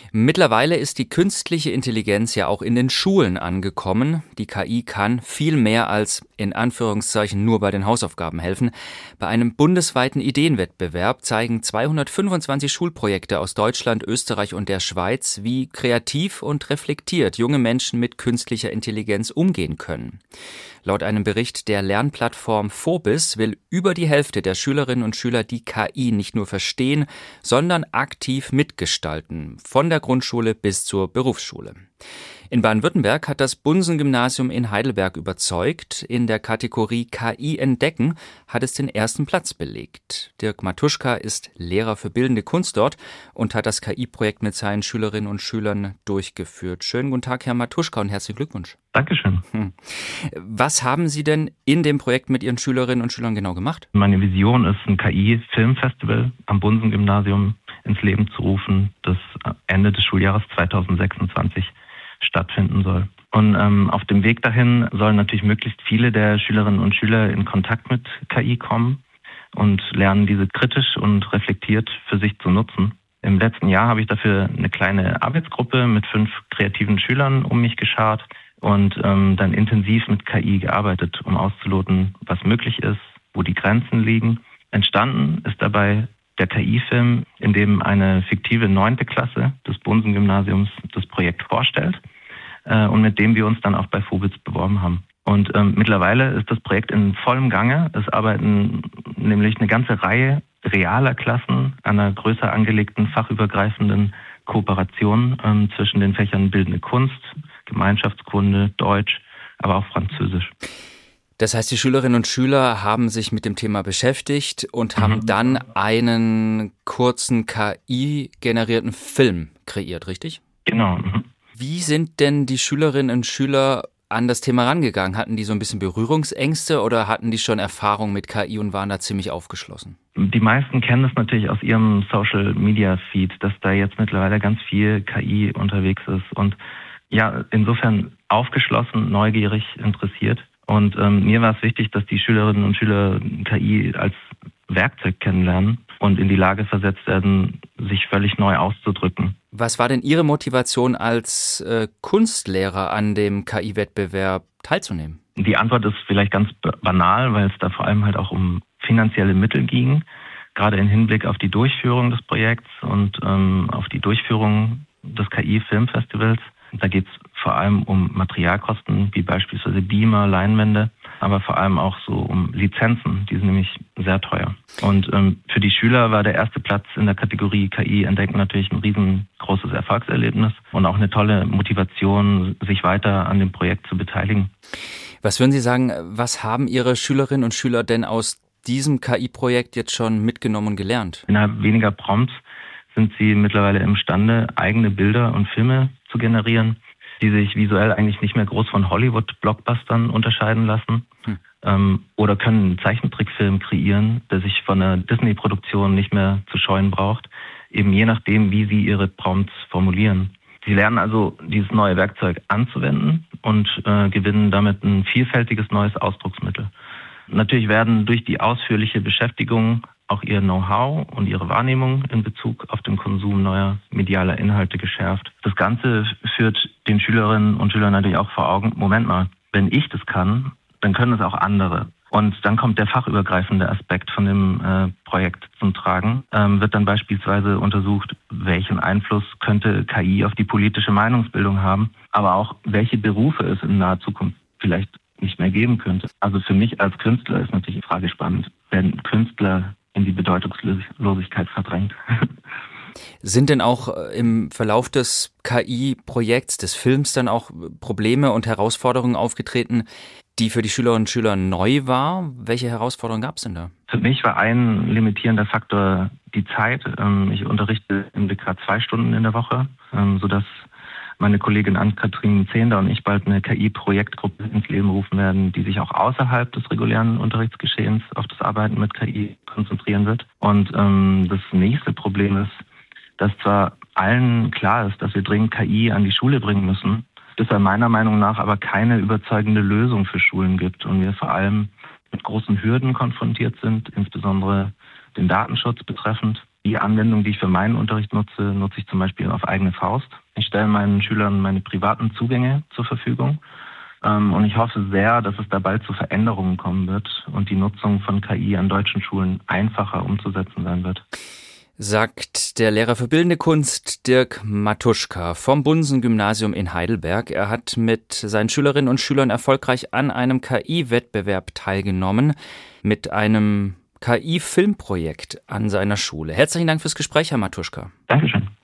Mittlerweile ist die künstliche Intelligenz ja auch in den Schulen angekommen. Die KI kann viel mehr als in Anführungszeichen nur bei den Hausaufgaben helfen. Bei einem bundesweiten Ideenwettbewerb zeigen 225 Schulprojekte aus Deutschland, Österreich und der Schweiz, wie kreativ und reflektiert junge Menschen mit künstlicher Intelligenz umgehen können. Laut einem Bericht der Lernplattform Phobis will über die Hälfte der Schülerinnen und Schüler die KI nicht nur verstehen, sondern aktiv mitgestalten, von der Grundschule bis zur Berufsschule. In Baden-Württemberg hat das Bunsen-Gymnasium in Heidelberg überzeugt. In der Kategorie KI entdecken hat es den ersten Platz belegt. Dirk Matuschka ist Lehrer für bildende Kunst dort und hat das KI-Projekt mit seinen Schülerinnen und Schülern durchgeführt. Schönen guten Tag, Herr Matuschka, und herzlichen Glückwunsch. Dankeschön. Was haben Sie denn in dem Projekt mit Ihren Schülerinnen und Schülern genau gemacht? Meine Vision ist, ein KI-Filmfestival am Bunsen-Gymnasium ins Leben zu rufen, das Ende des Schuljahres 2026 stattfinden soll. Und auf dem Weg dahin sollen natürlich möglichst viele der Schülerinnen und Schüler in Kontakt mit KI kommen und lernen, diese kritisch und reflektiert für sich zu nutzen. Im letzten Jahr habe ich dafür eine kleine Arbeitsgruppe mit 5 kreativen Schülern um mich geschart und dann intensiv mit KI gearbeitet, um auszuloten, was möglich ist, wo die Grenzen liegen. Entstanden ist dabei der KI-Film, in dem eine fiktive 9. Klasse des Bunsen-Gymnasiums das Projekt vorstellt und mit dem wir uns dann auch bei Phobis beworben haben. Und mittlerweile ist das Projekt in vollem Gange. Es arbeiten nämlich eine ganze Reihe realer Klassen an einer größer angelegten fachübergreifenden Kooperation zwischen den Fächern Bildende Kunst, Gemeinschaftskunde, Deutsch, aber auch Französisch. Das heißt, die Schülerinnen und Schüler haben sich mit dem Thema beschäftigt und haben dann einen kurzen KI-generierten Film kreiert, richtig? Genau. Wie sind denn die Schülerinnen und Schüler an das Thema rangegangen? Hatten die so ein bisschen Berührungsängste oder hatten die schon Erfahrung mit KI und waren da ziemlich aufgeschlossen? Die meisten kennen es natürlich aus ihrem Social-Media-Feed, dass da jetzt mittlerweile ganz viel KI unterwegs ist und ja, insofern aufgeschlossen, neugierig, interessiert. Und mir war es wichtig, dass die Schülerinnen und Schüler KI als Werkzeug kennenlernen und in die Lage versetzt werden, sich völlig neu auszudrücken. Was war denn Ihre Motivation als Kunstlehrer an dem KI-Wettbewerb teilzunehmen? Die Antwort ist vielleicht ganz banal, weil es da vor allem halt auch um finanzielle Mittel ging, gerade im Hinblick auf die Durchführung des Projekts und auf die Durchführung des KI-Filmfestivals. Da geht es vor allem um Materialkosten, wie beispielsweise Beamer, Leinwände, aber vor allem auch so um Lizenzen, die sind nämlich sehr teuer. Und für die Schüler war der erste Platz in der Kategorie KI entdecken natürlich ein riesengroßes Erfolgserlebnis und auch eine tolle Motivation, sich weiter an dem Projekt zu beteiligen. Was würden Sie sagen, was haben Ihre Schülerinnen und Schüler denn aus diesem KI-Projekt jetzt schon mitgenommen und gelernt? Innerhalb weniger Prompts sind sie mittlerweile imstande, eigene Bilder und Filme zu generieren, die sich visuell eigentlich nicht mehr groß von Hollywood-Blockbustern unterscheiden lassen. Oder können einen Zeichentrickfilm kreieren, der sich von einer Disney-Produktion nicht mehr zu scheuen braucht, eben je nachdem, wie sie ihre Prompts formulieren. Sie lernen also, dieses neue Werkzeug anzuwenden und gewinnen damit ein vielfältiges neues Ausdrucksmittel. Natürlich werden durch die ausführliche Beschäftigung auch ihr Know-how und ihre Wahrnehmung in Bezug auf den Konsum neuer medialer Inhalte geschärft. Das Ganze führt den Schülerinnen und Schülern natürlich auch vor Augen, Moment mal, wenn ich das kann, dann können es auch andere. Und dann kommt der fachübergreifende Aspekt von dem Projekt zum Tragen. Wird dann beispielsweise untersucht, welchen Einfluss könnte KI auf die politische Meinungsbildung haben, aber auch welche Berufe es in naher Zukunft vielleicht nicht mehr geben könnte. Also für mich als Künstler ist natürlich die Frage spannend, werden Künstler in die Bedeutungslosigkeit verdrängt. Sind denn auch im Verlauf des KI-Projekts, des Films dann auch Probleme und Herausforderungen aufgetreten, die für die Schülerinnen und Schüler neu war? Welche Herausforderungen gab es denn da? Für mich war ein limitierender Faktor die Zeit. Ich unterrichte im WK 2 Stunden in der Woche, sodass meine Kollegin Ann-Kathrin Zehnder und ich bald eine KI-Projektgruppe ins Leben rufen werden, die sich auch außerhalb des regulären Unterrichtsgeschehens auf das Arbeiten mit KI konzentrieren wird. Und das nächste Problem ist, dass zwar allen klar ist, dass wir dringend KI an die Schule bringen müssen, es meiner Meinung nach aber keine überzeugende Lösung für Schulen gibt und wir vor allem mit großen Hürden konfrontiert sind, insbesondere den Datenschutz betreffend. Die Anwendung, die ich für meinen Unterricht nutze ich zum Beispiel auf eigene Faust. Ich stelle meinen Schülern meine privaten Zugänge zur Verfügung. Und ich hoffe sehr, dass es da bald zu Veränderungen kommen wird und die Nutzung von KI an deutschen Schulen einfacher umzusetzen sein wird. Sagt der Lehrer für Bildende Kunst Dirk Matuschka vom Bunsen-Gymnasium in Heidelberg. Er hat mit seinen Schülerinnen und Schülern erfolgreich an einem KI-Wettbewerb teilgenommen, mit einem KI-Filmprojekt an seiner Schule. Herzlichen Dank fürs Gespräch, Herr Matuschka. Dankeschön.